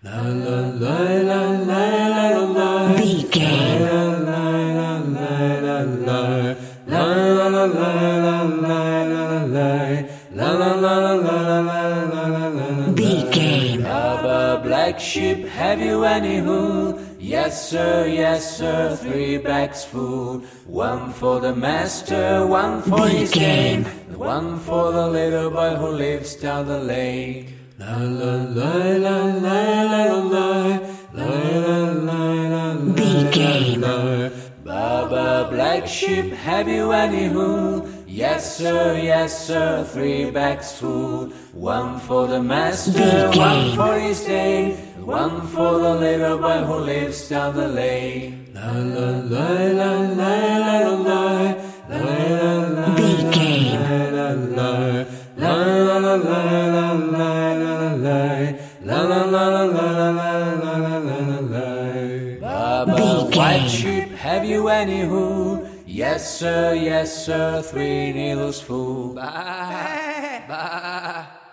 B game. B game. Baba Black Sheep, have you any who? Yes sir, 3 bags full. One for the master, one for his game, one for the little boy who lives down the lake. B game. Baba Black Sheep, have you any who? Yes sir, 3 bags full. One for the master, one for his day, one for the little boy who lives down the lane. B game. Baba White Sheep, have you any who? Yes sir, 3 needles full. Bah, bah.